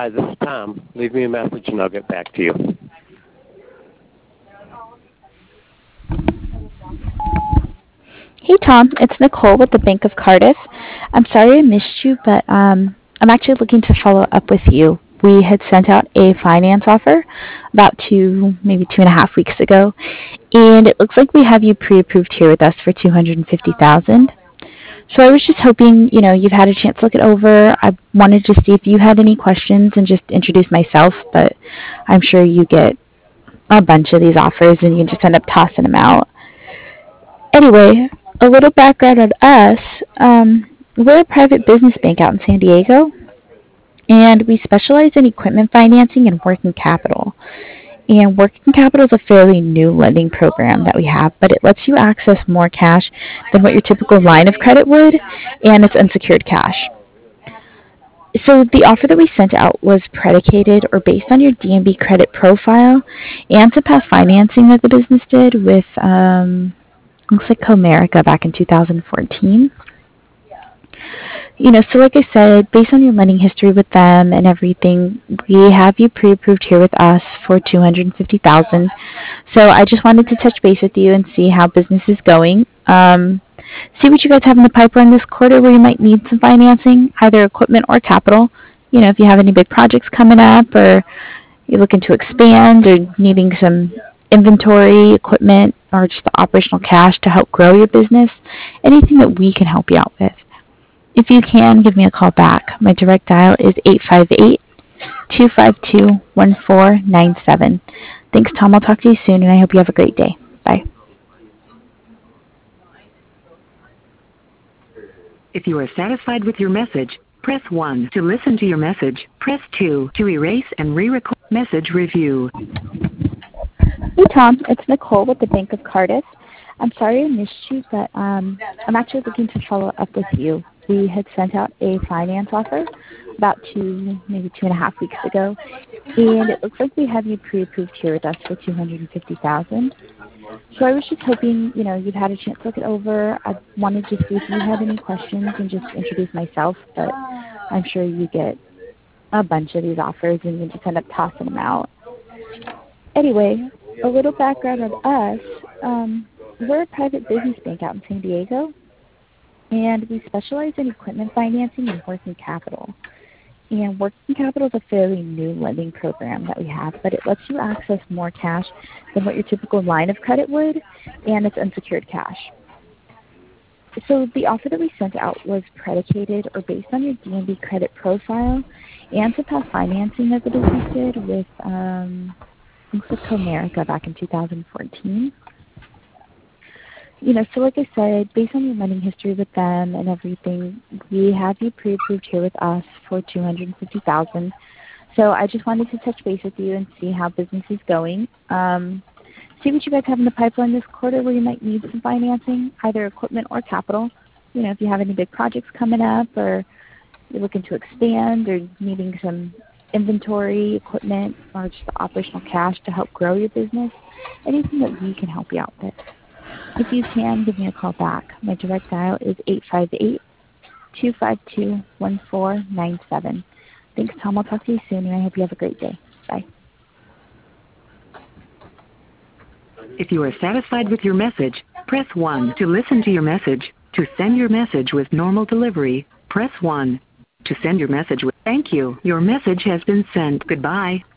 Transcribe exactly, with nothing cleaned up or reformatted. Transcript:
Hi, this is Tom. Leave me a message and I'll get back to you. Hey Tom, it's Nicole with the Bank of Cardiff. I'm sorry I missed you, but um, I'm actually looking to follow up with you. We had sent out a finance offer about two, maybe two and a half weeks ago, and it looks like we have you pre-approved here with us for two hundred fifty thousand dollars. So I was just hoping, you know, you've had a chance to look it over. I wanted to see if you had any questions and just introduce myself, but I'm sure you get a bunch of these offers and you just end up tossing them out. Anyway, a little background on us. Um, we're a private business bank out in San Diego, and we specialize in equipment financing and working capital. And working capital is a fairly new lending program that we have, but it lets you access more cash than what your typical line of credit would, and it's unsecured cash. So the offer that we sent out was predicated or based on your D N B credit profile and to past financing that the business did with, um, looks like Comerica back in two thousand fourteen. You know, so like I said, based on your lending history with them and everything, we have you pre-approved here with us for two hundred fifty thousand dollars. So I just wanted to touch base with you and see how business is going. Um, see what you guys have in the pipeline this quarter where you might need some financing, either equipment or capital. You know, if you have any big projects coming up or you're looking to expand or needing some inventory, equipment, or just the operational cash to help grow your business, anything that we can help you out with. If you can, give me a call back. My direct dial is eight five eight, two five two, one four nine seven. Thanks, Tom. I'll talk to you soon, and I hope you have a great day. Bye. If you are satisfied with your message, press one. To listen to your message, press two. To erase and re-record message review. Hey, Tom. It's Nicole with the Bank of Cardiff. I'm sorry I missed you, but um, I'm actually looking to follow up with you. We had sent out a finance offer about two, maybe two and a half weeks ago, and it looks like we have you pre-approved here with us for two hundred fifty thousand dollars. So I was just hoping, you know, you've had a chance to look it over. I wanted to see if you had any questions and just introduce myself, but I'm sure you get a bunch of these offers and you just end up tossing them out. Anyway, a little background on us. Um, we're a private business bank out in San Diego, and we specialize in equipment financing and working capital. And working capital is a fairly new lending program that we have, but it lets you access more cash than what your typical line of credit would, and it's unsecured cash. So the offer that we sent out was predicated or based on your D N B credit profile and to past financing that the business did with um, looks like Comerica back in two thousand fourteen. You know, so like I said, based on your lending history with them and everything, we have you pre-approved here with us for two hundred fifty thousand dollars. So I just wanted to touch base with you and see how business is going. Um, see what you guys have in the pipeline this quarter where you might need some financing, either equipment or capital. You know, if you have any big projects coming up or you're looking to expand or needing some inventory, equipment, or just the operational cash to help grow your business, anything that we can help you out with. If you can, give me a call back. My direct dial is eight five eight, two five two, one four nine seven. Thanks, Tom. I'll talk to you soon, and I hope you have a great day. Bye. If you are satisfied with your message, press one. To listen to your message, to send your message with normal delivery, press one. To send your message with thank you, your message has been sent. Goodbye.